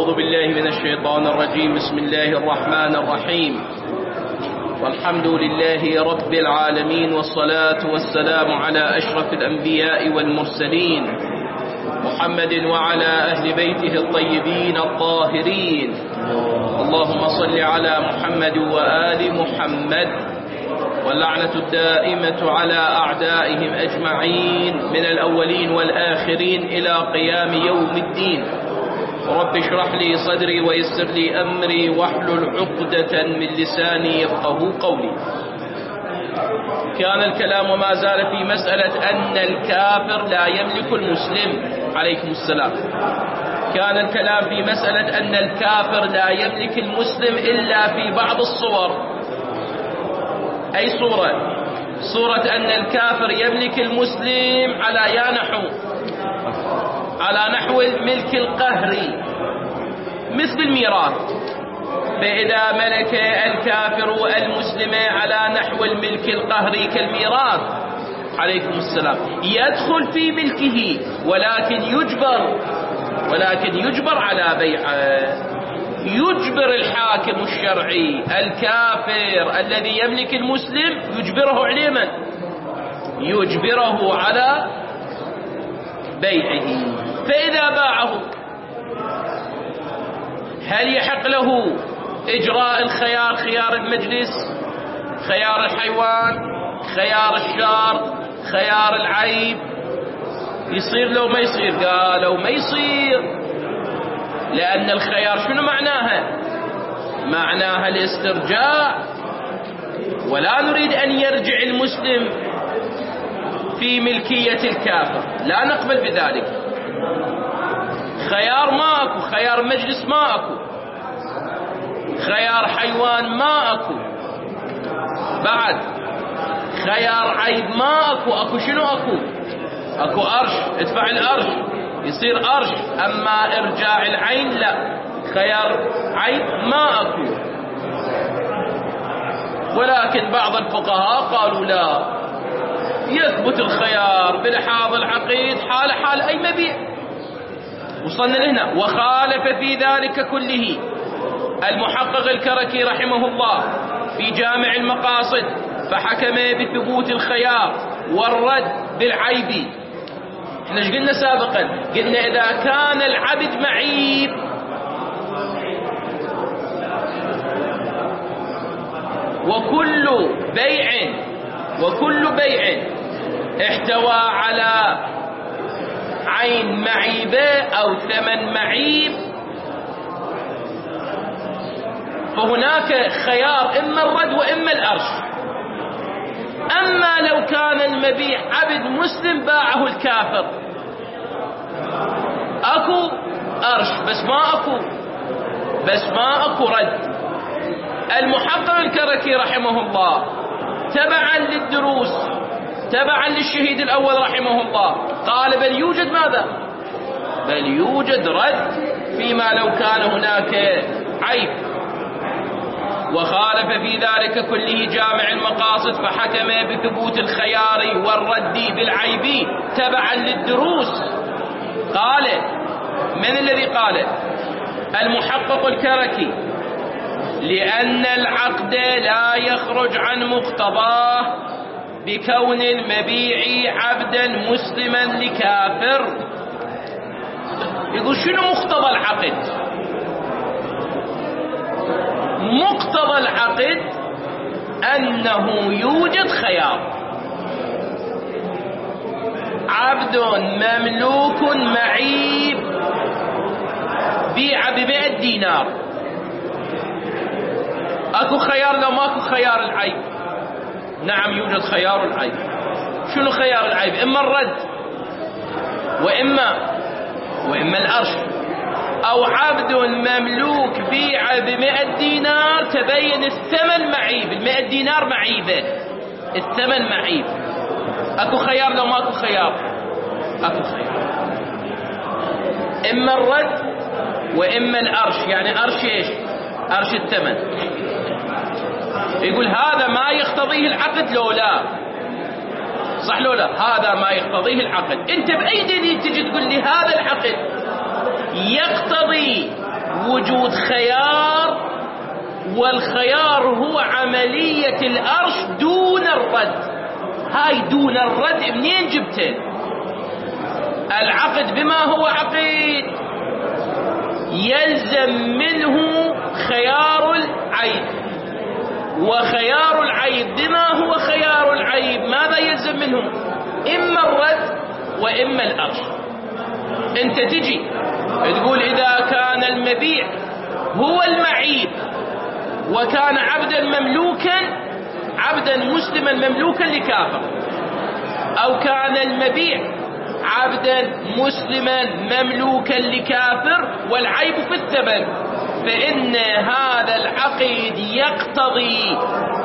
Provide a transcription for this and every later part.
أعوذ بالله من الشيطان الرجيم. بسم الله الرحمن الرحيم. والحمد لله رب العالمين، والصلاة والسلام على أشرف الأنبياء والمرسلين محمد وعلى أهل بيته الطيبين الطاهرين. اللهم صل على محمد وآل محمد، واللعنة الدائمة على أعدائهم أجمعين من الأولين والآخرين إلى قيام يوم الدين. رب اشرح لي صدري ويسر لي أمري واحلل عقدة من لساني يفقه قولي. كان الكلام وما زال في مسألة أن الكافر لا يملك المسلم. عليكم السلام. كان الكلام في مسألة أن الكافر لا يملك المسلم إلا في بعض الصور. أي صورة؟ صورة أن الكافر يملك المسلم على نحو الملك القهري مثل الميراث. فإذا ملك الكافر المسلم على نحو الملك القهري كالميراث، عليكم السلام، يدخل في ملكه ولكن يجبر على بيعه. يجبر الحاكم الشرعي الكافر الذي يملك المسلم، يجبره على من؟ يجبره على بيعه. فإذا باعه هل يحق له إجراء الخيار، خيار المجلس، خيار الحيوان، خيار الشار، خيار العيب؟ يصير لو ما يصير؟ قالوا ما يصير، لأن الخيار شنو معناها؟ معناها الاسترجاع، ولا نريد أن يرجع المسلم في ملكية الكافر، لا نقبل بذلك. خيار ما أكو، خيار مجلس ما أكو، خيار حيوان ما أكو، بعد خيار عيب ما أكو. أكو شنو أكو؟ أكو أرش، ادفع الأرش يصير أرش. أما إرجاع العين لا، خيار عيب ما أكو. ولكن بعض الفقهاء قالوا لا، يثبت الخيار بلحاظ العقيد حال أي مبيع. وصلنا لهنا. وخالف في ذلك كله المحقق الكركي رحمه الله في جامع المقاصد، فحكم بثبوت الخيار والرد بالعيب. احنا ايش قلنا سابقا؟ قلنا إذا كان العبد معيب وكل بيع احتوى على عين معيبة أو ثمن معيب، فهناك خيار إما الرد وإما الأرش. أما لو كان المبيع عبد مسلم باعه الكافر، أكو أرش بس ما أكو رد. المحقق الكركي رحمه الله تبعا للدروس، تبعا للشهيد الأول رحمه الله، قال بل يوجد ماذا؟ بل يوجد رد فيما لو كان هناك عيب. وخالف في ذلك كله جامع المقاصد، فحكم بثبوت الخيار والرد بالعيب تبعا للدروس. قال من الذي قال؟ المحقق الكركي، لأن العقد لا يخرج عن مقتضاه بكون المبيع عبدا مسلما لكافر. يقول شنو مقتضى العقد؟ مقتضى العقد أنه يوجد خيار، عبد مملوك معيب بيع ب100 دينار. أكو خيار لو ماكو خيار العيب؟ نعم يوجد خيار العيب. شنو خيار العيب؟ إما الرد وإما الأرش. أو عبد مملوك بيع ب100 دينار، تبين الثمن معيب، ال100 دينار معيبة، الثمن معيب. أكو خيار لو ماكو خيار؟ أكو خيار، إما الرد وإما الأرش. يعني أرش إيش؟ أرش الثمن. يقول هذا ما يقتضيه العقد لو لا؟ صح لو لا؟ هذا ما يقتضيه العقد. أنت بأي دليل تجي تقول لي هذا العقد يقتضي وجود خيار، والخيار هو عملية الأرش دون الرد. هاي دون الرد منين جبته؟ العقد بما هو عقيد يلزم منه خيار العيب، وخيار العيب بما هو خيار العيب ماذا يلزم منه؟ إما الرد وإما الأرش. أنت تجي تقول إذا كان المبيع هو المعيب وكان عبدا مملوكا، عبدا مسلما مملوكا لكافر، أو كان المبيع عبدا مسلما مملوكا لكافر والعيب في الثمن، فإن هذا العقد يقتضي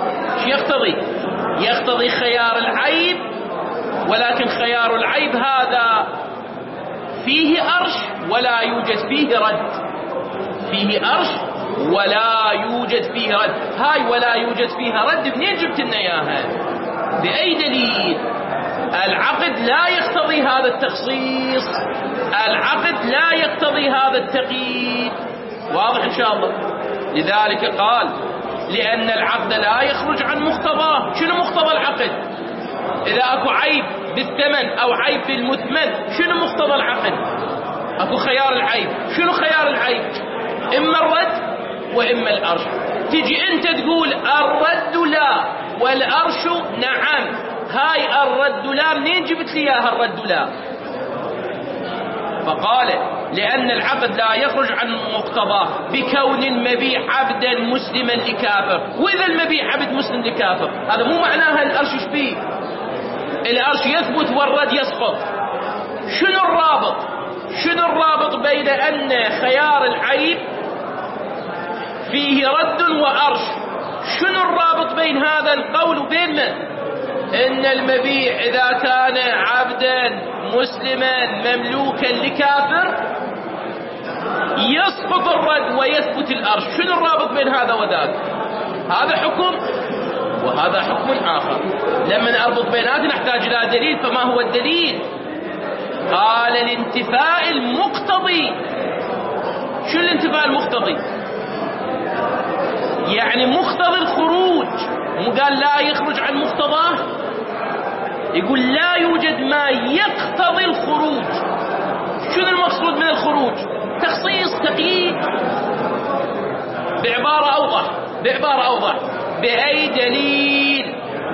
يقتضي خيار العيب، ولكن خيار العيب هذا فيه أرش ولا يوجد فيه رد، فيه أرش ولا يوجد فيه رد. هاي ولا يوجد فيها رد منين جبت لنا اياها؟ بأي دليل؟ العقد لا يقتضي هذا التخصيص، العقد لا يقتضي هذا التقييد. واضح إن شاء الله؟ لذلك قال لأن العقد لا يخرج عن مقتضاه. شنو مقتضى العقد؟ إذا أكو عيب بالثمن أو عيب في المثمن، شنو مقتضى العقد؟ أكو خيار العيب. شنو خيار العيب؟ إما الرد وإما الأرش. تجي أنت تقول الرد لا والأرش نعم. هاي الرد لا منين جبت لي اياها الرد لا؟ فقال لأن العقد لا يخرج عن مقتضاه بكون المبيع عبدا مسلما لكافر. وإذا المبيع عبد مسلم لكافر هذا مو معناها الأرش ايش فيه؟ الأرش يثبت والرد يسقط. شنو الرابط بين أن خيار العيب فيه رد وأرش؟ شنو الرابط بين هذا القول وبين من؟ إن المبيع إذا كان عبدا مسلما مملوكا لكافر يسقط الرد ويثبت الأرش. شنو الرابط بين هذا وذاك؟ هذا حكم وهذا حكم آخر. لما أربط بيناتنا نحتاج إلى دليل. فما هو الدليل؟ قال الانتفاء المقتضي. شو الانتفاء المقتضي؟ يعني مقتضي الخروج. مو قال لا يخرج عن مقتضاه؟ يقول لا يوجد ما يقتضي الخروج. شنو المقصود من الخروج؟ تخصيص، تقييد. بعبارة أوضح بأي دليل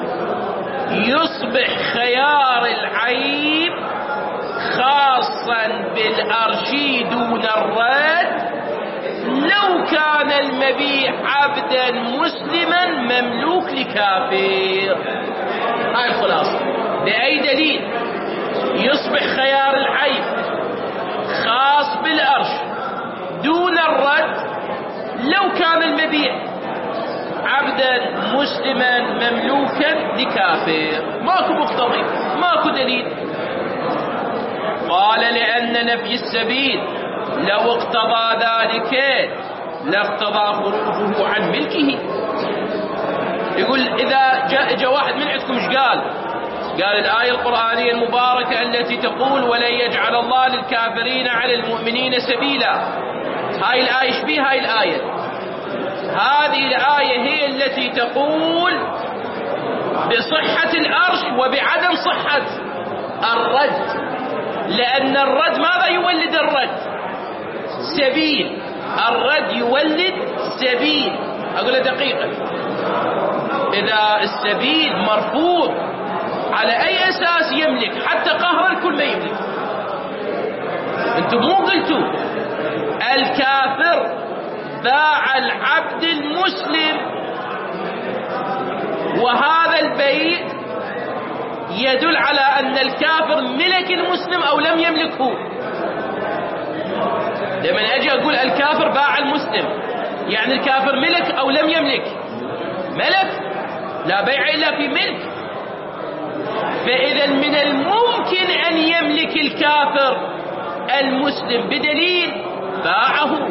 يصبح خيار العيب خاصا بالأرشي دون الرد لو كان المبيع عبدا مسلما مملوك لكافر؟ هاي الخلاصة. بأي دليل يصبح خيار العيب خاص بالأرش دون الرد لو كان المبيع عبدا مسلما مملوكا لكافر؟ ماكو مقتضي، ماكو دليل. قال لأن نفي السبيل لو اقتضى ذلك لاقتضى خروجه عن ملكه. يقول إذا جاء واحد من عندكم ايش قال الآية القرآنية المباركة التي تقول ولن يجعل الله للكافرين على المؤمنين سبيلا. هاي الآية ايش بيها؟ هاي الآية، هذه الآية هي التي تقول بصحة الأرش وبعدم صحة الرد، لأن الرد ماذا يولد؟ الرد سبيل. الرد يولد سبيل. أقول دقيقة، إذا السبيل مرفوض على أي أساس يملك؟ حتى قهر الكل ما يملك. أنتم مو قلتوا الكافر باع العبد المسلم، وهذا البيع يدل على أن الكافر ملك المسلم أو لم يملكه؟ لما أجي أقول الكافر باع المسلم يعني الكافر ملك أو لم يملك؟ ملك، لا بيع إلا في ملك. فإذا من الممكن أن يملك الكافر المسلم بدليل باعه.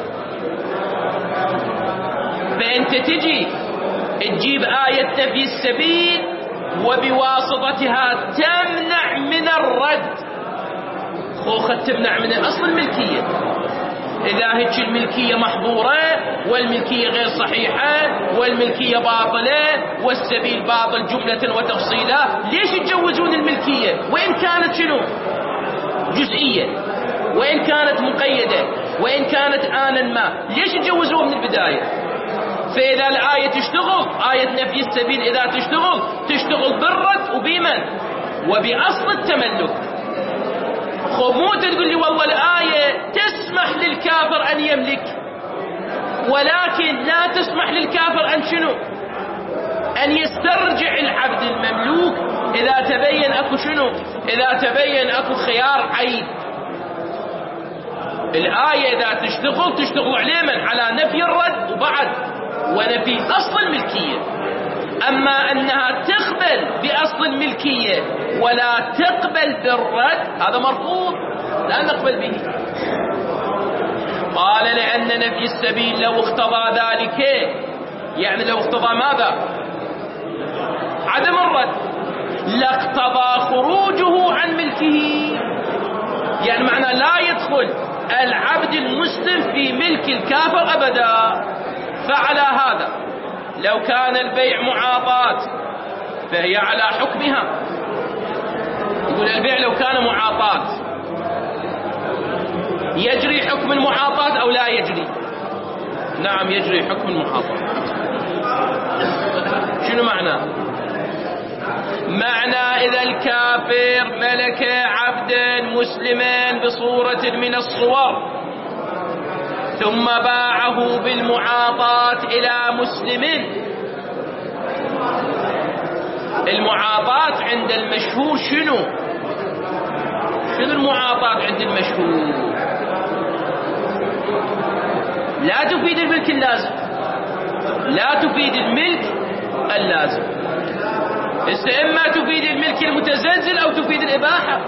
فأنت تجيب آية نفي السبيل وبواسطتها تمنع من الرد. خوخة تمنع من أصل الملكية. إذا هيك الملكية محظورة والملكية غير صحيحة والملكية باطلة والسبيل باطل جملة وتفصيلا. ليش يتجوزون الملكية وإن كانت شنو جزئية، وإن كانت مقيدة، وإن كانت آنا ما؟ ليش يتجوزوها من البداية؟ فإذا الآية تشتغل، آية نفي السبيل إذا تشتغل بالرد وبمن وبأصل التملك. خب مو تقول لي والله الآية تسمح للكافر أن يملك، ولكن لا تسمح للكافر أن شنو؟ أن يسترجع العبد المملوك إذا تبين أكو شنو؟ إذا تبين أكو خيار عيب. الآية إذا تشتغل عليه من؟ على نفي الرد وبعد ونفي أصل الملكية. أما أنها تقبل بأصل الملكية ولا تقبل بالرد هذا مرفوض، لا نقبل به. قال لأن نفي السبيل لو اقتضى ذلك، يعني لو اقتضى ماذا؟ عدم الرد، لاقتضى خروجه عن ملكه. يعني معنى لا يدخل العبد المسلم في ملك الكافر أبدا. فعلى هذا لو كان البيع معاطاة فهي على حكمها. يقول البيع لو كان معاطاة يجري حكم المعاطاة أو لا يجري؟ نعم يجري حكم المعاطاة. شنو معناه؟ معنى إذا الكافر ملك عبدا مسلما بصورة من الصور ثم باعه بالمعاطاة إلى مسلم. المعاطاة عند المشهور شنو المعاطاة عند المشهور؟ لا تفيد الملك اللازم، لا تفيد الملك اللازم. إما تفيد الملك المتزلزل أو تفيد الإباحة.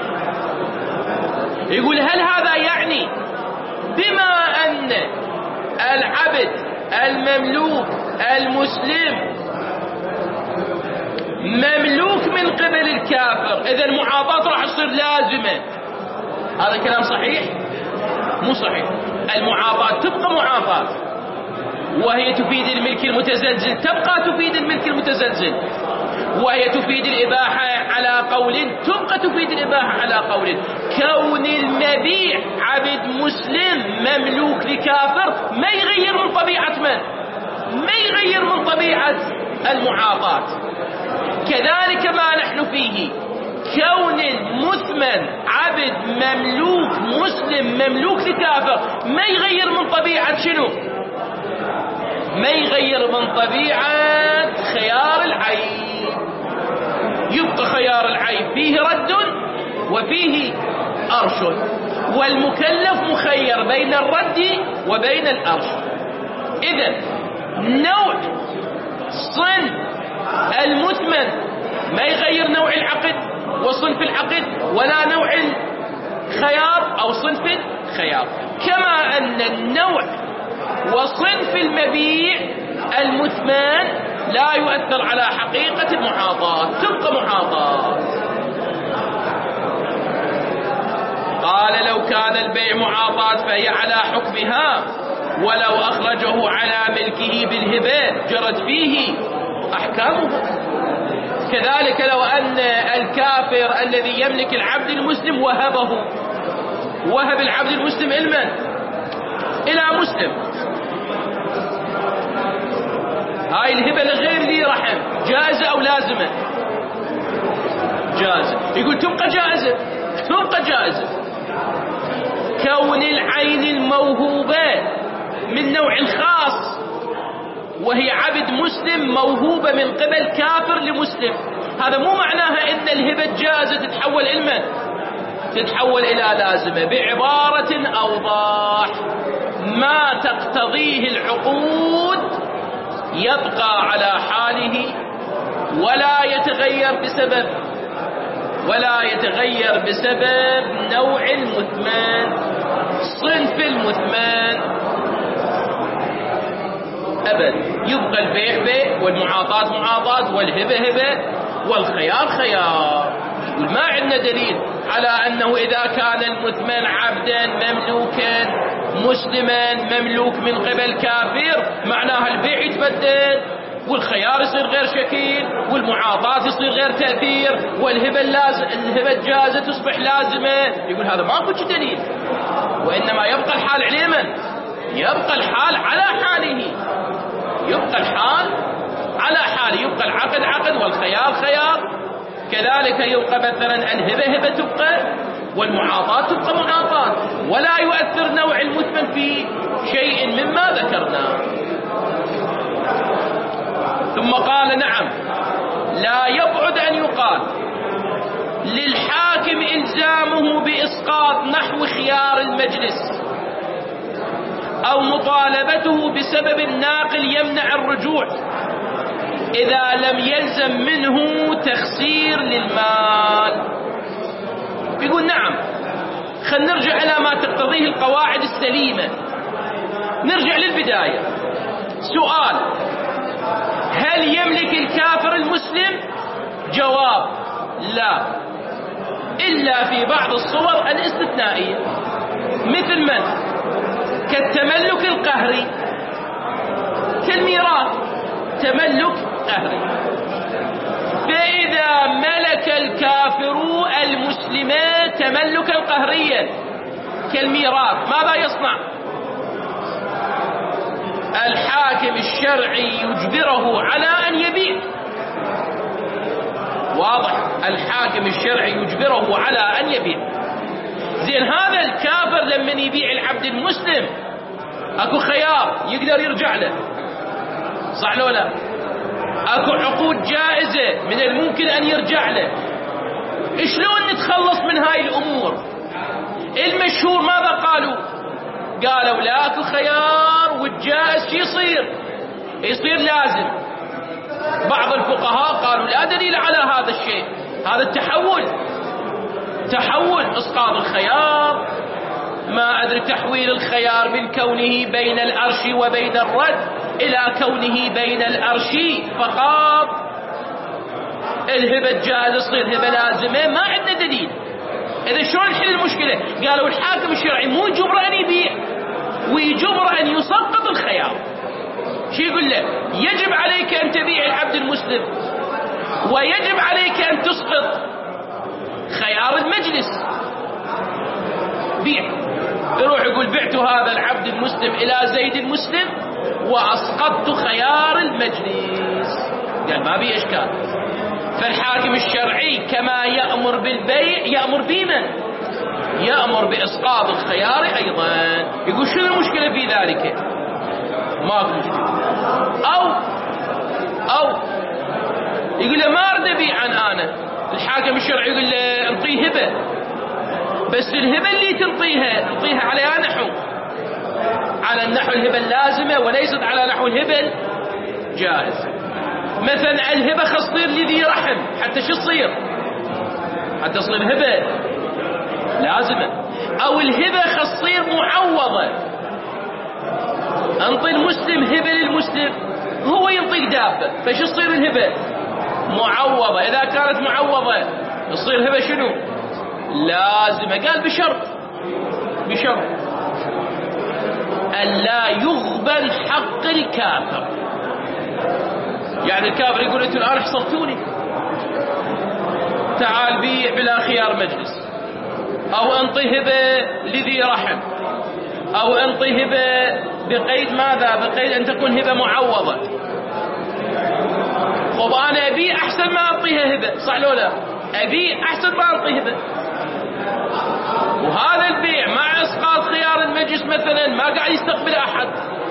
يقول هل هذا يعني بما أن العبد المملوك المسلم مملوك من قبل الكافر إذا المعاطاة راح تصير لازمة؟ هذا كلام صحيح؟ مو صحيح. المعاطاة تبقى معاطاة وهي تفيد الملك المتزلزل، تبقى تفيد الملك المتزلزل، وهي تفيد الإباحة على قول، تبقى تفيد الإباحة على قول. كون المبيع عبد مسلم مملوك لكافر ما يغير من طبيعة من؟ ما يغير من طبيعة المعاطاة. كذلك ما نحن فيه، كون المثمن عبد مملوك مسلم مملوك لكافر ما يغير من طبيعة شنو؟ ما يغير من طبيعة خيار العيب. يبقى خيار العيب فيه رد وفيه أرش، والمكلف مخير بين الرد وبين الأرش. إذن نوع صنف المثمن ما يغير نوع العقد وصنف العقد ولا نوع الخيار أو صنف الخيار، كما أن النوع وصنف المبيع المثمان لا يؤثر على حقيقة المعاطاة، تبقى معاطاة. قال لو كان البيع معاطاة فهي على حكمها، ولو أخرجه على ملكه بالهبة جرت فيه أحكامه. كذلك لو أن الكافر الذي يملك العبد المسلم وهب العبد المسلم إلى مسلم، هاي الهبة لغير ذي رحم جائزة أو لازمة؟ جائزة. يقول تبقى جائزة. كون العين الموهوبة من نوع خاص وهي عبد مسلم موهوبة من قبل كافر لمسلم، هذا مو معناها إن الهبة جائزة تتحول إلى لازمة. بعبارة أوضح، ما تقتضيه العقود يبقى على حاله ولا يتغير بسبب نوع المثمان، صنف المثمان أبد. يبقى البيع بيع والمعاطاة معاطاة والهبة هبة والخيار خيار. ما عندنا دليل على أنه إذا كان المثمن عبدا مملوكا مسلما مملوك من قبل كافر معناها البيع يتبدل والخيار يصير غير شكيل والمعاطاة يصير غير تأثير والهبة الجازة تصبح لازمة. يقول هذا ماكو دليل، وإنما يبقى الحال على من؟ يبقى الحال على حاله، يبقى الحال على حاله، يبقى العقد عقد والخيار خيار. كذلك يبقى مثلا الهبة هبة تبقى والمعاطاة تبقى معاطاة، ولا يؤثر نوع المثمن في شيء مما ذكرنا. ثم قال نعم لا يبعد أن يقال للحاكم إلزامه بإسقاط نحو خيار المجلس أو مطالبته بسبب ناقل يمنع الرجوع إذا لم يلزم منه تخسير للمال. يقول نعم، خلينا نرجع إلى ما تقتضيه القواعد السليمة. نرجع للبداية. سؤال: هل يملك الكافر المسلم؟ جواب: لا، إلا في بعض الصور الاستثنائية. مثل من؟ كالتملك القهري، كالميراث، تملك قهري. فإذا ملك الكافر المسلم تملكا قهريا كالميراث ماذا يصنع؟ الحاكم الشرعي يجبره على أن يبيع. واضح؟ الحاكم الشرعي يجبره على أن يبيع. زين، هذا الكافر لما يبيع العبد المسلم اكو خيار يقدر يرجع له، صح لو لا؟ اكو عقود جائزة من الممكن ان يرجع له. شلون نتخلص من هاي الامور؟ المشهور ماذا قالوا؟ قالوا لا اكو خيار، والجائز شو يصير لازم. بعض الفقهاء قالوا لا دليل على هذا الشيء، هذا تحول اسقاط الخيار. ما ادري تحويل الخيار من كونه بين الارش وبين الرد الى كونه بين الارش فقط. الهبة الجائزة تصير هبة لازمة، ما عندنا دليل. اذا شلون نحل المشكلة؟ قالوا الحاكم الشرعي مو يجبر ان يبيع ويجبر ان يسقط الخيار. شو يقول له؟ يجب عليك ان تبيع العبد المسلم ويجب عليك ان تسقط خيار المجلس. بيع. يروح يقول بعت هذا العبد المسلم الى زيد المسلم واسقطت خيار المجلس. قال ما بي اشكال. فالحاكم الشرعي كما يأمر بالبيع يأمر بمن؟ يأمر بإسقاط الخيار أيضا. يقول شنو المشكلة في ذلك؟ ماكو مشكلة. أو يقول له ما أريد أبيع أنا. الحاكم الشرعي يقول له انطيه هبة، بس الهبة اللي تنطيها على نحو، على النحو الهبة اللازمة وليست على نحو الهبة الجائز. مثلا الهبة خصير لذي رحم، حتى شو تصير؟ حتى تصير هبة لازمة. أو الهبة خصير معوضة، انطي المسلم هبة للمسلم، هو ينطيك دابة، فشو تصير الهبة؟ معوضة. إذا كانت معوضة تصير هبة شنو؟ لازمة. قال بشرط أن لا يغبن حق الكافر. يعني الكافر يقول انتوا الآن حصلتوني، تعال بيع بلا خيار مجلس، أو انطي هبة لذي رحم، أو انطي هبة بقيد ماذا؟ بقيد أن تكون هبة معوضة. طب أنا أبيع أحسن ما أعطيها هبة، صح لو لا؟ أبيع أحسن ما أعطي هبة. وهذا البيع مع إسقاط خيار المجلس مثلا ما قاعد يستقبل أحد،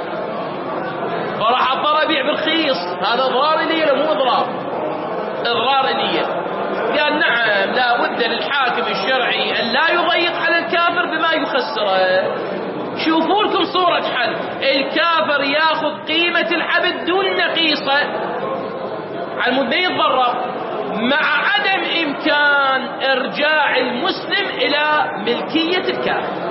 فراح أضطر أبيع بالرخيص. هذا إضرار إلي ولا مو إضرار إلي؟ قال نعم، لا بد للحاكم الشرعي أن لا يضيق على الكافر بما يخسره. شوفوا لكم صورة حل. الكافر ياخذ قيمة العبد دون نقيصة على مود ما يتضرر، مع عدم إمكان إرجاع المسلم إلى ملكية الكافر.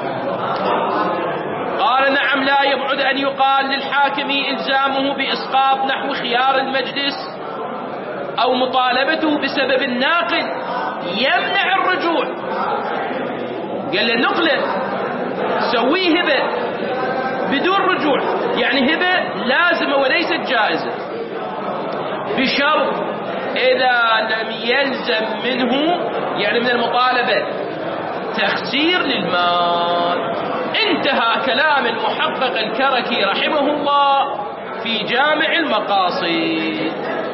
قال نعم، لا يبعد أن يقال للحاكم إلزامه بإسقاط نحو خيار المجلس أو مطالبته بسبب الناقل يمنع الرجوع. قال له نقله، سويه هبة بدون رجوع، يعني هبة لازمة وليست جائزة، بشرط إذا لم يلزم منه، يعني من المطالبة، تخسير للمال. انتهى كلام المحقق الكركي رحمه الله في جامع المقاصد.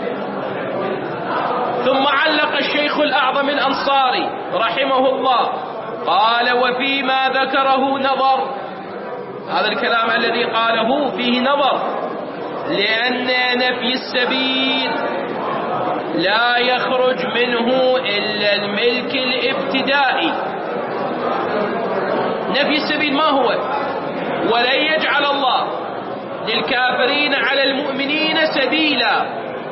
ثم علق الشيخ الأعظم الأنصاري رحمه الله قال: وفيما ذكره نظر. هذا الكلام الذي قاله فيه نظر، لأن نفي السبيل لا يخرج منه إلا الملك الابتدائي. نفي السبيل ما هو؟ ولن يجعل الله للكافرين على المؤمنين سبيلا،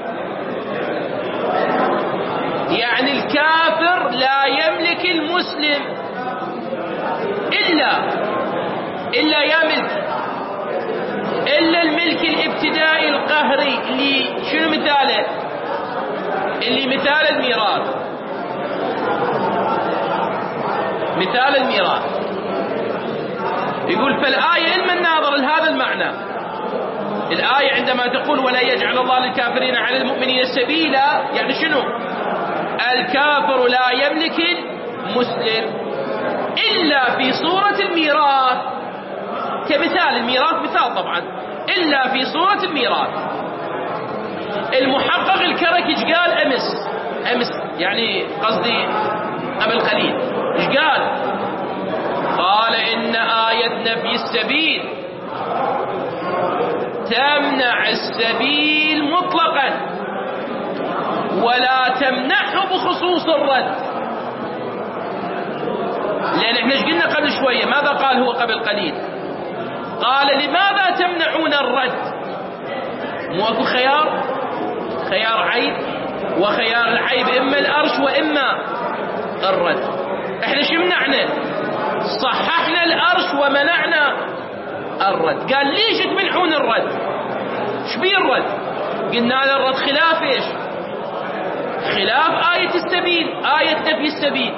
يعني الكافر لا يملك المسلم إلا يملك إلا الملك الابتدائي القهري، اللي شنو مثاله؟ اللي مثال الميراث. مثال الميراث يقول: فالآية علم الناظر لهذا المعنى. الآية عندما تقول ولا يجعل الله للكافرين على المؤمنين سبيلا، يعني شنو؟ الكافر لا يملك المسلم إلا في صورة الميراث، كمثال الميراث، مثال طبعا، إلا في صورة الميراث. المحقق الكركي ايش قال أمس يعني قصدي قبل قليل، ايش قال إن آية نفي السبيل تمنع السبيل مطلقا ولا تمنعه بخصوص الرد. لأن احنا ايش قلنا قبل شوية؟ ماذا قال هو قبل قليل؟ قال: لماذا تمنعون الرد؟ مو اكو خيار عيب، وخيار العيب إما الأرش وإما الرد. احنا شو منعنا؟ صححنا الأرش ومنعنا الرد. قال: ليش تمنعون الرد؟ شبيه الرد؟ قلنا له الرد خلاف ايش؟ خلاف آية السبيل، آية نفي السبيل.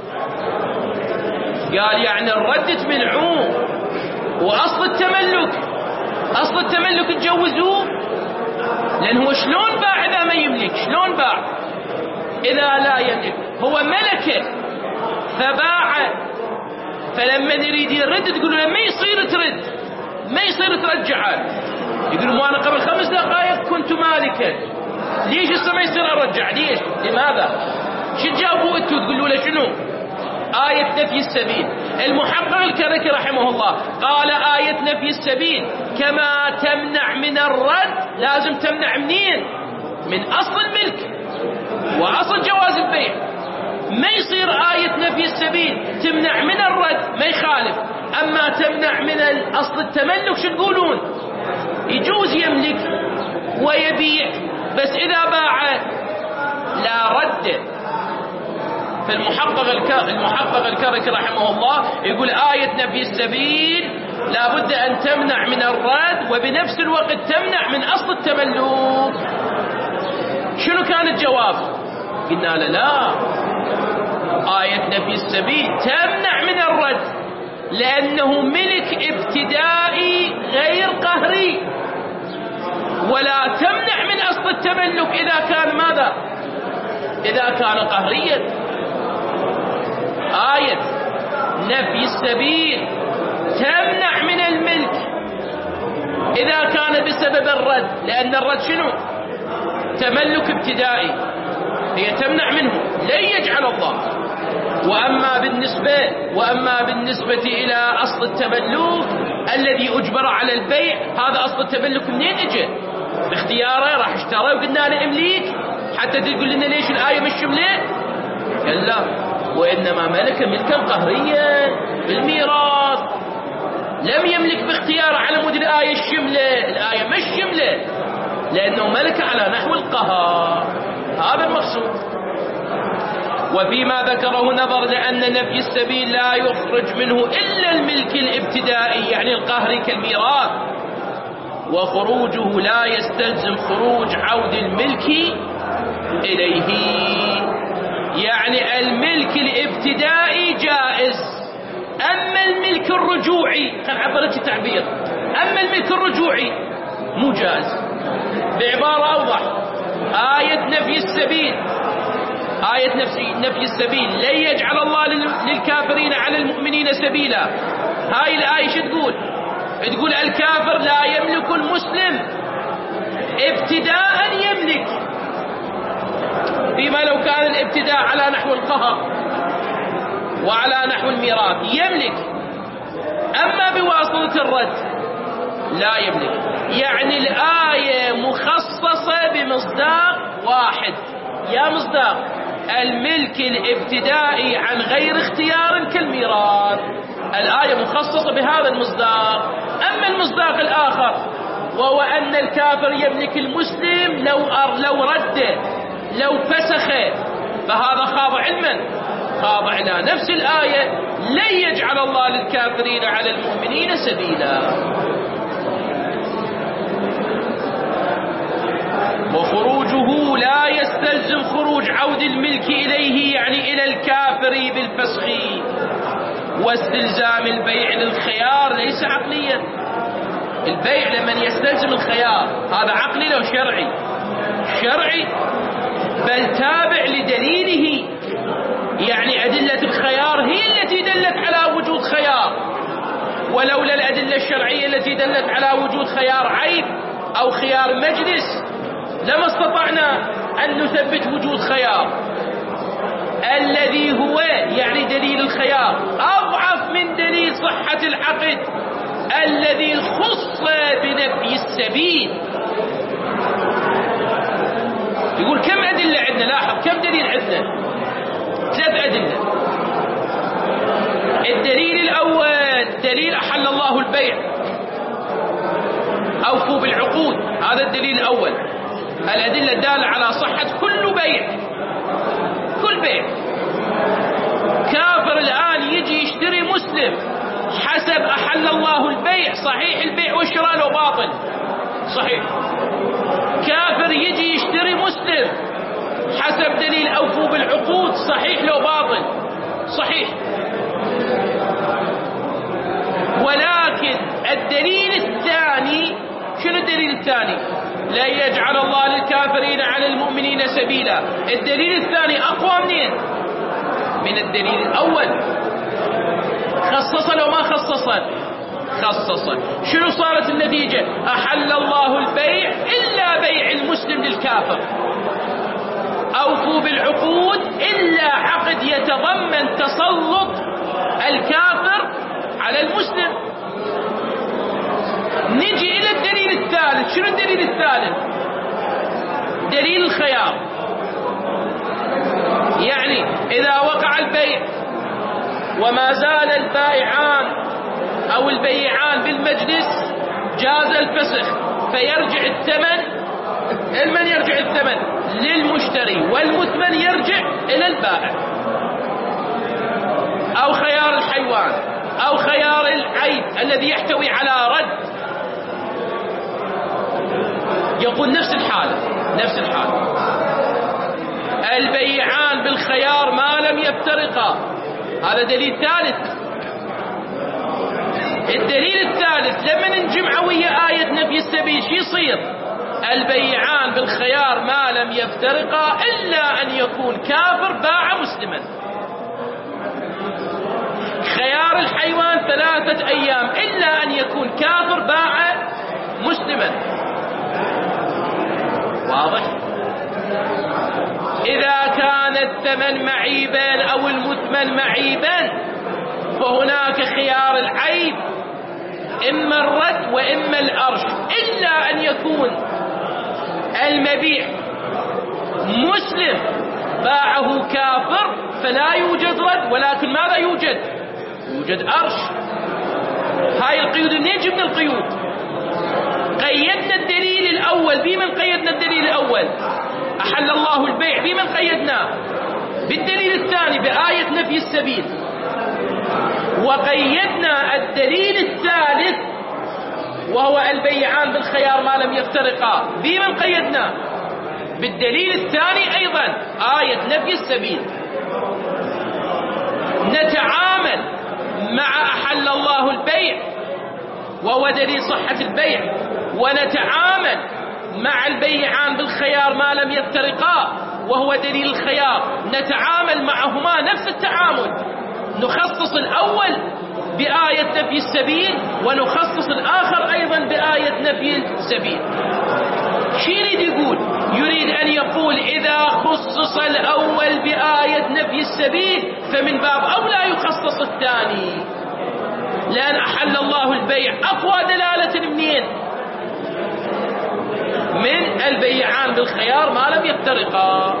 قال: يعني الرد تمنعوه، وأصل التملك تجوزوه، لأن هو شلون باع إذا ما يملك؟ شلون باع إذا لا يملك؟ هو ملكه فباع، فلما يريد يرد تقول له ما يصير ترجعه. يقول: ما أنا قبل 5 دقائق كنت مالكا، ليش هسه ما يصير أرجع؟ ليش؟ لماذا؟ شو تجاوبوا أنتوا تقولوا له شنو؟ آية نفي السبيل. المحقق الكركي رحمه الله قال: آية نفي السبيل كما تمنع من الرد لازم تمنع منين؟ من أصل الملك وأصل جواز البيع. ما يصير آية نفي السبيل تمنع من الرد، ما يخالف، أما تمنع من أصل التملك شو تقولون؟ يجوز يملك ويبيع، بس إذا باع لا رد. فالمحقق الكركي رحمه الله يقول: آية نفي السبيل لا بد أن تمنع من الرد وبنفس الوقت تمنع من أصل التملك. شنو كان الجواب؟ قلنا له: لا، آية نفي السبيل تمنع من الرد لأنه ملك ابتدائي غير قهري، ولا تمنع من أصل التملك إذا كان ماذا؟ إذا كان قهريا. آية نفي السبيل تمنع من الملك إذا كان بسبب الرد، لأن الرد شنو؟ تملك ابتدائي، هي تمنع منه، لن يجعل الله. وأما بالنسبة إلى أصل التملك الذي أجبر على البيع، هذا أصل التملك منين اجى؟ باختياره، راح اشترى وقلنا له امليك، حتى تقول لنا ليش الآية مش شملة؟ قال لا، وإنما ملك ملكا قهريا بالميراث، لم يملك باختياره على مود الآية الشملة. الآية مش شملة لأنه ملك على نحو القهر، هذا المقصود. وفيما ذكره نظر لأن نفي السبيل لا يخرج منه إلا الملك الابتدائي، يعني القهري كالميراث، وخروجه لا يستلزم خروج عود الملك إليه. يعني الملك الابتدائي جائز، أما الملك الرجوعي، خل عبرت التعبير، أما الملك الرجوعي مو جائز. بعبارة أوضح، آية نفي السبيل، آية نفي السبيل لن يجعل الله للكافرين على المؤمنين سبيلا. هاي الآية شو تقول؟ تقول الكافر لا يملك المسلم ابتداء يملك، فيما لو كان الابتداء على نحو القهر وعلى نحو الميراث يملك، أما بواسطة الرد لا يملك. يعني الآية مخصصة بمصداق واحد، يا مصداق الملك الابتدائي عن غير اختيار كالميراث، الآية مخصصة بهذا المصداق. أما المصداق الآخر وهو أن الكافر يملك المسلم لو رد لو فسخ، فهذا خاضع لمن؟ خاضع إلى نفس الآية لن يجعل الله للكافرين على المؤمنين سبيلا. وخروجه لا يستلزم خروج عود الملك إليه، يعني إلى الكافر بالفسخ، واستلزام البيع للخيار ليس عقليا. البيع لمن يستلزم الخيار هذا عقلي لو شرعي؟ شرعي، بل تابع لدليله. يعني أدلة الخيار هي التي دلت على وجود خيار، ولولا الأدلة الشرعية التي دلت على وجود خيار عيب أو خيار مجلس لما استطعنا أن نثبت وجود خيار، الذي هو يعني دليل الخيار أضعف من دليل صحة العقد الذي خص بنفي السبيل. يقول كم أدلة عندنا؟ لاحظ كم دليل عندنا؟ 3 أدلة. الدليل الأول دليل أحل الله البيع، أوفوا بالعقود، هذا الدليل الأول. الأدلة الدالة على صحة كل بيع، كل بيع. كافر الآن يجي يشتري مسلم حسب أحل الله البيع، صحيح البيع والشراء لو باطل، صحيح. كافر يجي يشتري مسلم حسب دليل أوفوا بالعقود، صحيح لو باطل، صحيح. ولكن الدليل الثاني، شنو الدليل الثاني؟ لا يجعل الله للكافرين على المؤمنين سبيلا. الدليل الثاني أقوى منين؟ من الدليل الأول. خصصا لو ما خصصا؟ خصصا. شنو صارت النتيجة؟ أحل الله البيع إلا بيع المسلم للكافر، أوفوا بالعقود إلا عقد يتضمن تسلط الكافر على المسلم. نجي إلى الدليل الثالث. شنو الدليل الثالث؟ دليل الخيار. يعني إذا وقع البيع وما زال البائعان أو البيعان بالمجلس جاز الفسخ، فيرجع الثمن. المن يرجع الثمن؟ للمشتري، والمثمن يرجع إلى البائع. أو خيار الحيوان أو خيار العيب الذي يحتوي على رد، يقول نفس الحالة، نفس الحالة. البيعان بالخيار ما لم يفترقا، هذا دليل ثالث. الدليل الثالث لما نجمع ويا آية نفي السبيل شو يصير؟ البيعان بالخيار ما لم يفترقا إلا أن يكون كافر باع مسلما. خيار الحيوان 3 أيام إلا أن يكون كافر باع مسلما. واضح؟ إذا كان الثمن معيبا أو المثمن معيبا فهناك خيار العيب، إما الرد وإما الأرش، إلا أن يكون المبيع مسلم باعه كافر فلا يوجد رد، ولكن ماذا يوجد؟ يوجد أرش. هاي القيود منين جبنا القيود؟ قيدنا الدليل الأول. بمن قيدنا الدليل الأول؟ أحل الله البيع. بمن قيدناه؟ بالدليل الثاني بآية نفي السبيل. وقيدنا الدليل الثالث وهو البيعان بالخيار ما لم يفترقا. بمن قيدنا؟ بالدليل الثاني أيضا آية نفي السبيل. نتعامل مع أحل الله البيع وهو دليل صحة البيع، ونتعامل مع البيعان بالخيار ما لم يفترقا وهو دليل الخيار، نتعامل معهما نفس التعامل، نخصص الأول بآية نفي السبيل ونخصص الآخر أيضا بآية نفي السبيل. شو يريد يقول؟ يريد أن يقول إذا خصص الأول بآية نفي السبيل فمن باب أولى يخصص الثاني، لأن أحل الله البيع أقوى دلالة منين؟ من البيعان بالخيار ما لم يفترقا.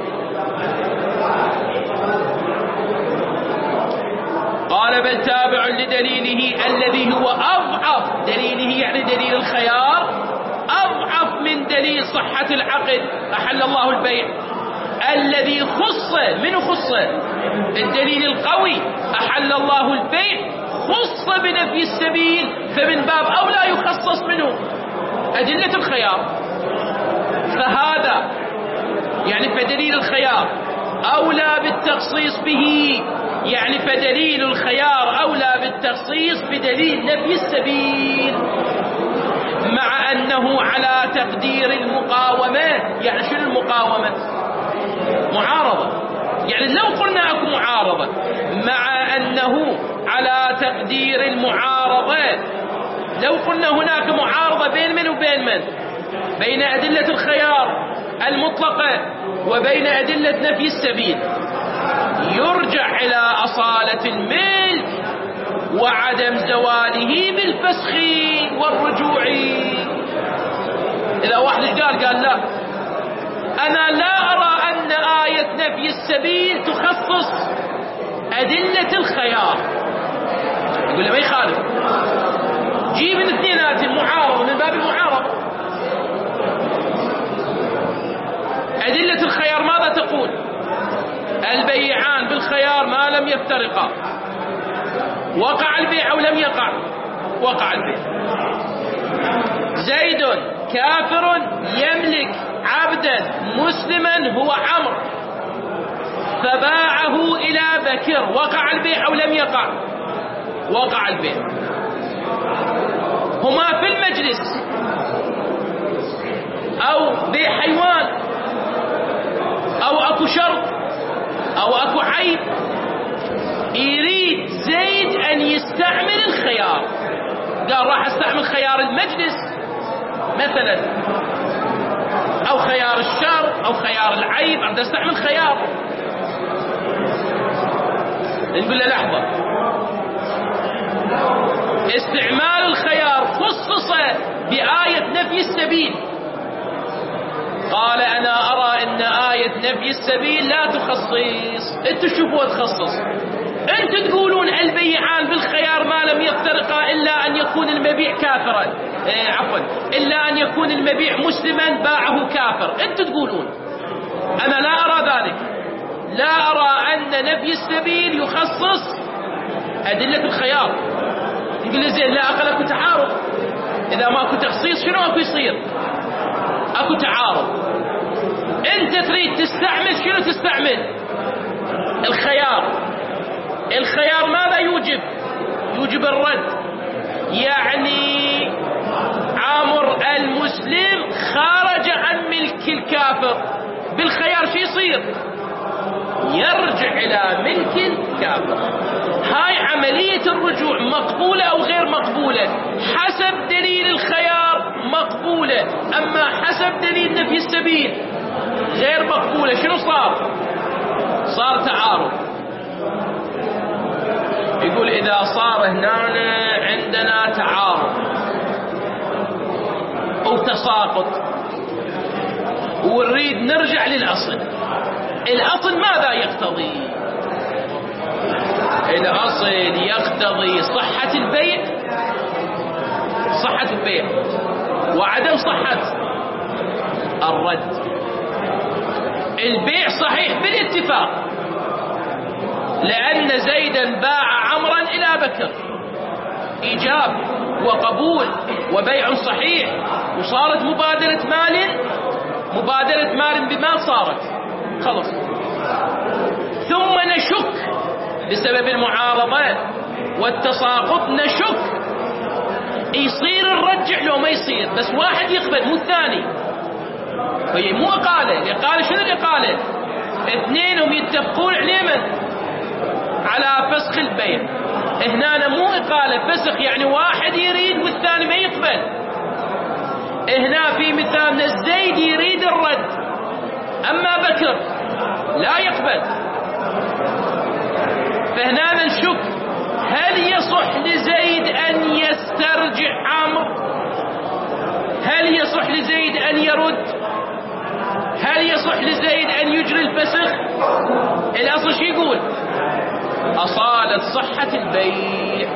قال بل تابع لدليله الذي هو أضعف، دليله يعني دليل الخيار أضعف من دليل صحة العقد أحل الله البيع، الذي خص منه خص الدليل القوي أحل الله البيع خص بنفي السبيل، فمن باب أولى يخصص منه أدلة الخيار. فهذا يعني فدليل الخيار أولى بالتخصيص به، يعني فدليل الخيار أولى بالتخصيص بدليل نفي السبيل، مع أنه على تقدير المقاومة. يعني شنو المقاومة؟ معارضة. يعني لو قلنا أكو معارضة، مع أنه على تقدير المعارضة، لو قلنا هناك معارضة بين من وبين من؟ بين أدلة الخيار المطلقة وبين أدلة نفي السبيل، يرجع إلى أصالة الملك وعدم زواله بالفسخ والرجوع. إذا واحد قال لا، أنا لا أرى أن آية نفي السبيل تخصص أدلة الخيار، يقول له ما يخالف، جيب من اثنينات المعارضة من باب المعارضة. أدلة الخيار ماذا تقول؟ البيعان بالخيار ما لم يفترقا، وقع البيع أو لم يقع؟ وقع البيع. زيد كافر يملك عبدا مسلما هو عمرو فباعه إلى بكر، وقع البيع أو لم يقع؟ وقع البيع. هما في المجلس أو بيع حيوان أو أكو شرط أو أكو عيب، يريد زيد أن يستعمل الخيار، قال راح استعمل خيار المجلس مثلا أو خيار الشر أو خيار العيب، أريد استعمل خيار. نقول له لحظة، استعمال الخيار خصص بآية نفي السبيل. قال أنا أرى أن آية نفي السبيل لا تخصص، أنتوا شوفوا تخصص. أنتوا تقولون البيعان بالخيار ما لم يفترقا إلا أن يكون المبيع كافرا، إلا أن يكون المبيع مسلما باعه كافر، أنتوا تقولون. أنا لا أرى ذلك، لا أرى أن نفي السبيل يخصص أدلة الخيار. يقول لي زين، لا أقل أكو تعارض، إذا ما أكو تخصيص شنو أكو يصير؟ أكو تعارض. أنت تريد تستعمل شنو؟ تستعمل الخيار. الخيار ماذا يوجب؟ يوجب الرد. يعني عامر المسلم خارج عن ملك الكافر، بالخيار شو يصير؟ يرجع إلى ملك الكافر. هاي عملية الرجوع مقبولة أو غير مقبولة؟ حسب دليل الخيار مقبولة، أما حسب دليل نفي السبيل غير مقبولة. شنو صار؟ صار تعارض. يقول إذا صار هنا عندنا تعارض أو تساقط ونريد نرجع للأصل، الأصل ماذا يقتضي؟ الأصل يقتضي صحة البيع، صحة البيع وعدم صحة الرد. البيع صحيح بالاتفاق، لأن زيدا باع عمرا إلى بكر، إيجاب وقبول وبيع صحيح، وصارت مبادلة مال بمال صارت خلص. ثم نشك بسبب المعارضة والتساقط، نشك يصير نرجع لو ما يصير، بس واحد يقبل مو الثاني. فهي مو إقالة. الإقالة شنو الإقالة؟ اثنينهم يتفقون عليه على فسخ البيع. هنا مو إقالة، فسخ يعني واحد يريد والثاني ما يقبل. هنا في مثالنا زيد يريد الرد، أما بكر لا يقبل. فهنا نشك هل يصح لزيد أن يسترجع عمرو؟ هل يصح لزيد أن يرد؟ هل يصح لزيد أن يجري الفسخ؟ الأصل شو يقول؟ أصالة صحة البيع.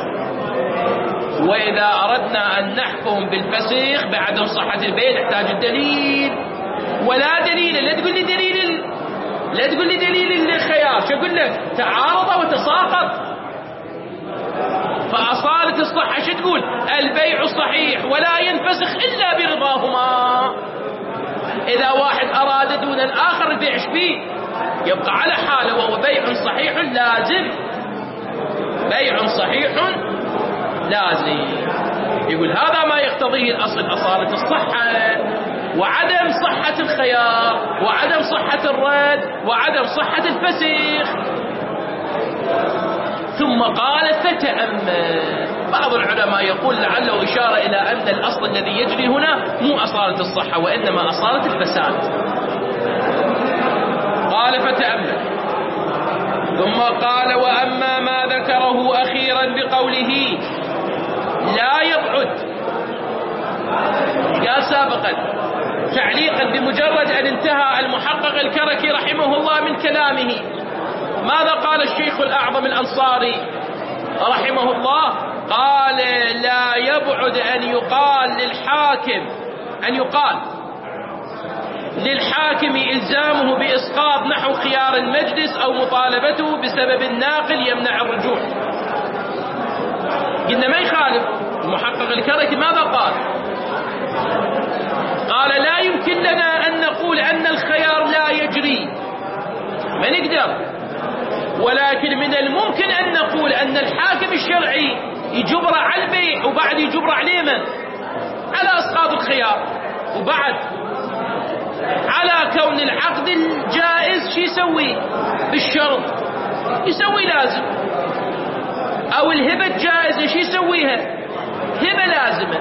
وإذا أردنا أن نحكم بالفسخ بعدم صحة البيع نحتاج الدليل، ولا دليل. لا تقول لي دليل الخيار. شو أقول لك؟ تعارض وتساقط. فأصالة الصحة شو تقول؟ البيع صحيح ولا ينفسخ إلا برضاهما. إذا واحد أراد دون الآخر البيع ايش فيه؟ يبقى على حاله، وهو بيع صحيح لازم. بيع صحيح لازم. يقول هذا ما يقتضيه الأصل، أصالة الصحة وعدم صحة الخيار وعدم صحة الرد وعدم صحة الفسخ. ثم قال فتأمل. بعض العلماء يقول لعله إشارة إلى أن الأصل الذي يجري هنا مو أصالة الصحة وإنما أصالة الفساد. قال فتأمل. ثم قال وأما ما ذكره أخيرا بقوله لا يبعد، قال سابقا تعليقا بمجرد أن انتهى المحقق الكركي رحمه الله من كلامه، ماذا قال الشيخ الأعظم الأنصاري رحمه الله؟ قال لا يبعد أن يقال للحاكم إلزامه بإسقاط نحو خيار المجلس أو مطالبته بسبب الناقل يمنع الرجوع. قلنا ما يخالف. المحقق الكركي ماذا قال؟ قال لا يمكن لنا أن نقول أن الخيار لا يجري، ما نقدر، ولكن من الممكن أن نقول أن الحاكم الشرعي يجبر على البيع وبعد يجبر عليه من؟ على إسقاط الخيار، وبعد على كون العقد الجائز شو يسوي بالشرط؟ يسوي لازم. أو الهبة الجائزة شو يسويها؟ هبة لازمة.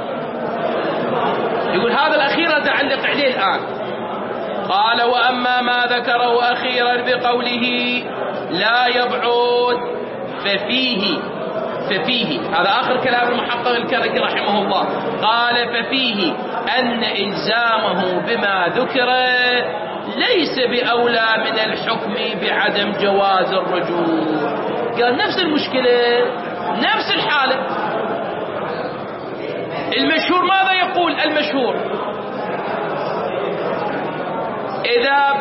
يقول هذا الأخير أتعلق عليه الآن. قال وأما ما ذكره أخيرا بقوله لا يبعد ففيه هذا آخر كلام المحقق الكركي رحمه الله. قال ففيه أن إلزامه بما ذكر ليس بأولى من الحكم بعدم جواز الرجوع. قال نفس المشكلة نفس الحالة. المشهور ماذا يقول؟ المشهور إذا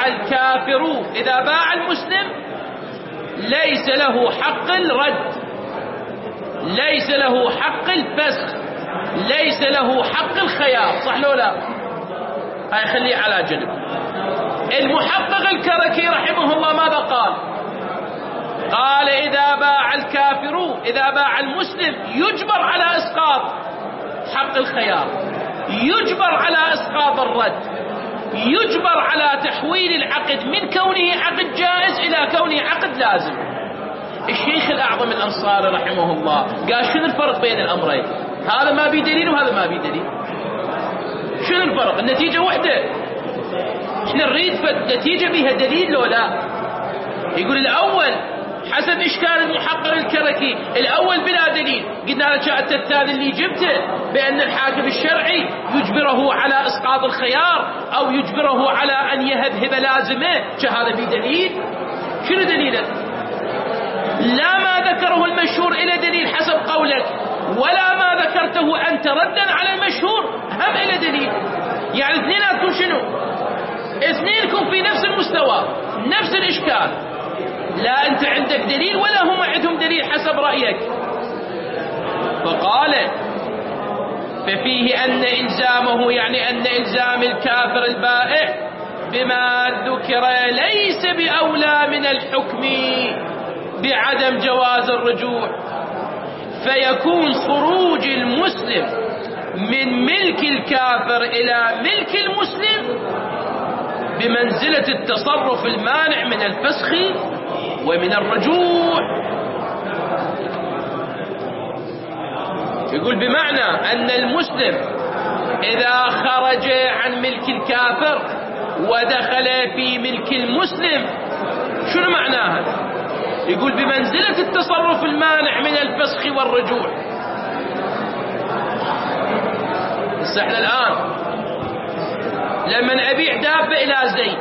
باع المسلم ليس له حق الرد، ليس له حق الفسخ، ليس له حق الخيار. صح لو لا؟ هاي خليه على جنب. المحقق الكركي رحمه الله ماذا قال؟ قال إذا باع المسلم يجبر على إسقاط حق الخيار، يجبر على إسقاط الرد، يجبر على تحويل العقد من كونه عقد جائز إلى كونه عقد لازم. الشيخ الأعظم الأنصاري رحمه الله قال شنو الفرق بين الأمرين؟ هذا ما بدليل وهذا ما بدليل. شنو الفرق؟ النتيجة واحدة. احنا نريد فالنتيجة بها دليل لو لا؟ يقول الأول حسب إشكال المحقق الكركي، الأول بلا دليل. قلنا لك الثاني اللي جبته بأن الحاكم الشرعي يجبره على إسقاط الخيار أو يجبره على أن يهب هبة لازمة، هذا بدليل. شنو دليله؟ لا ما ذكره المشهور إلى دليل حسب قولك، ولا ما ذكرته أنت ردا على المشهور هم إلى دليل. يعني اثنيناتكم شنو؟ اثنينكم في نفس المستوى، نفس الإشكال. لا أنت عندك دليل ولا هم عندهم دليل حسب رأيك. فقال ففيه أن إلزامه، يعني أن إلزام الكافر البائع بما ذكر ليس بأولى من الحكم بعدم جواز الرجوع، فيكون خروج المسلم من ملك الكافر إلى ملك المسلم بمنزلة التصرف المانع من الفسخ ومن الرجوع. يقول بمعنى أن المسلم إذا خرج عن ملك الكافر ودخل في ملك المسلم، شنو معناها؟ يقول بمنزلة التصرف المانع من الفسخ والرجوع. بس احنا الآن لما أبيع دابة إلى زيد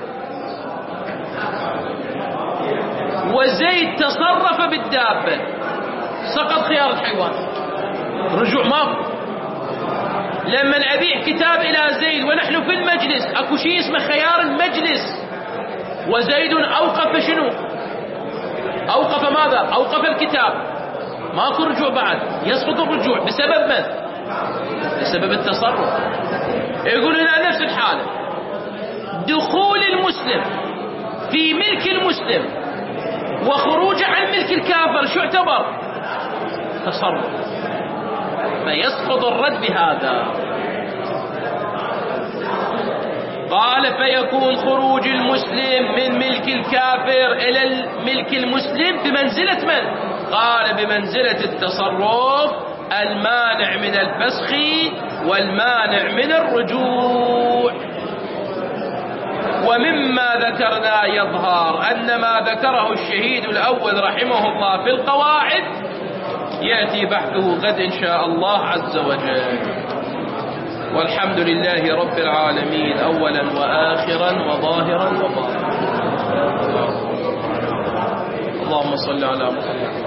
وزيد تصرف بالدابة، سقط خيار الحيوان، رجوع ماكو. لما أبيع كتاب إلى زيد ونحن في المجلس، أكو شيء اسمه خيار المجلس، وزيد أوقف شنو؟ أوقف ماذا؟ أوقف الكتاب، ماكو رجوع بعد، يسقط الرجوع بسبب من؟ بسبب التصرف. يقول هنا نفس الحالة، دخول المسلم في ملك المسلم وخروجه عن ملك الكافر شو اعتبر؟ تصرف، فيسقط الرد بهذا. قال فيكون خروج المسلم من ملك الكافر إلى ملك المسلم بمنزلة من؟ قال بمنزلة التصرف المانع من الفسخ والمانع من الرجوع. ومما ذكرنا يظهر أن ما ذكره الشهيد الأول رحمه الله في القواعد يأتي بحثه غد إن شاء الله عز وجل. والحمد لله رب العالمين أولا وآخرا وظاهرا وباطنا. اللهم صل على محمد.